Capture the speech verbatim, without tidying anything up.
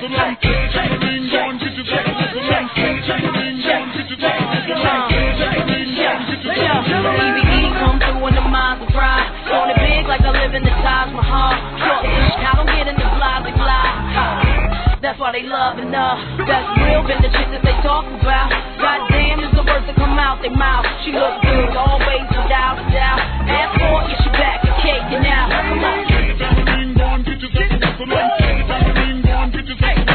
come through when the minds are fried. On it big like I live in the Taj Mahal. I don't get into fly, they fly. That's why they love and uh, that's real, been the shit that they talk about. Goddamn is the words that come out their mouth. She looks good, always without a doubt. Ask for it, yeah, she back and cake you now. Come on.